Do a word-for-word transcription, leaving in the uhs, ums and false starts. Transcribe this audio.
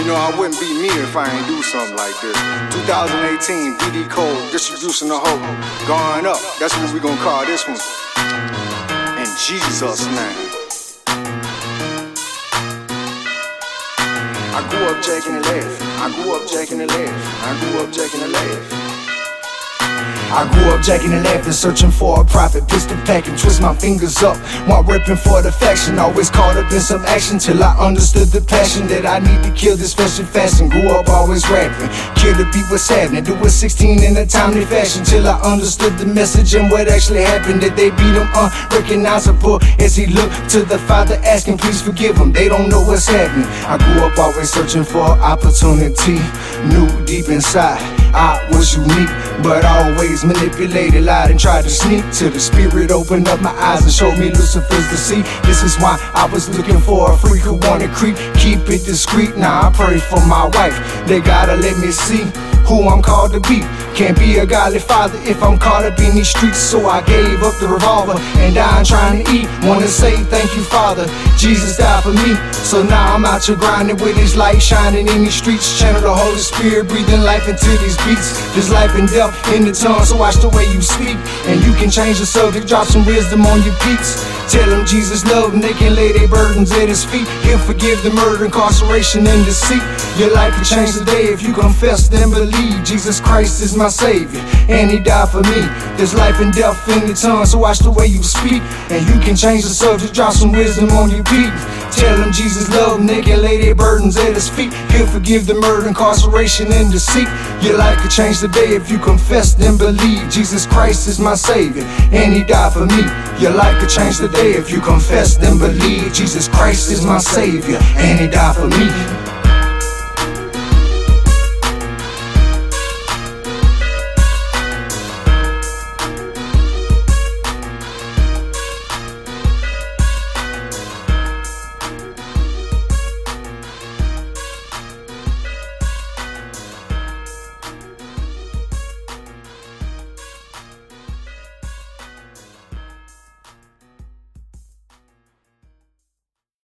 You know, I wouldn't be me if I ain't do something like this. twenty eighteen, B D Cole, Distribution the Hope. Going up, that's what we gonna call this one. In Jesus' name. I grew up jacking the left. I grew up jacking the left. I grew up jacking the left. I grew up jacking the left and searching for a profit, pistol packing, twist my fingers up while ripping for the faction. Always caught up in some action till I understood the passion that I need to kill this fashion fast and grew up always rapping. Kill the beat what's happening, do it sixteen in a timely fashion till I understood the message and what actually happened. That they beat him unrecognizable as he looked to the Father asking please forgive him. They don't know what's happening. I grew up always searching for opportunity, knew deep inside I was unique, but always manipulated, lied and tried to sneak till the Spirit opened up my eyes and showed me Lucifer's deceit. This is why I was looking for a freak who wanna creep, keep it discreet. Now I pray for my wife, they gotta let me see who I'm called to be. Can't be a godly father if I'm caught up in these streets. So I gave up the revolver and died trying to eat. Wanna say thank you, Father, Jesus died for me. So now I'm out here grinding with his light shining in these streets. Channel the Holy Spirit, breathing life into these beats. There's life and death in the tongue, so watch the way you speak. And you can change the subject, drop some wisdom on your peeps. Tell them Jesus love them, they can lay their burdens at his feet. He'll forgive the murder, incarceration, and deceit. Your life can change today if you confess and believe Jesus Christ is my Savior, and he died for me. There's life and death in the tongue, so watch the way you speak. And you can change the subject, drop some wisdom on your people. Tell them Jesus love them, they can lay their burdens at his feet. He'll forgive the murder, incarceration, and deceit. Your life could change today if you confess and believe Jesus Christ is my Savior, and he died for me. Your life could change today if you confess and believe Jesus Christ is my Savior, and he died for me.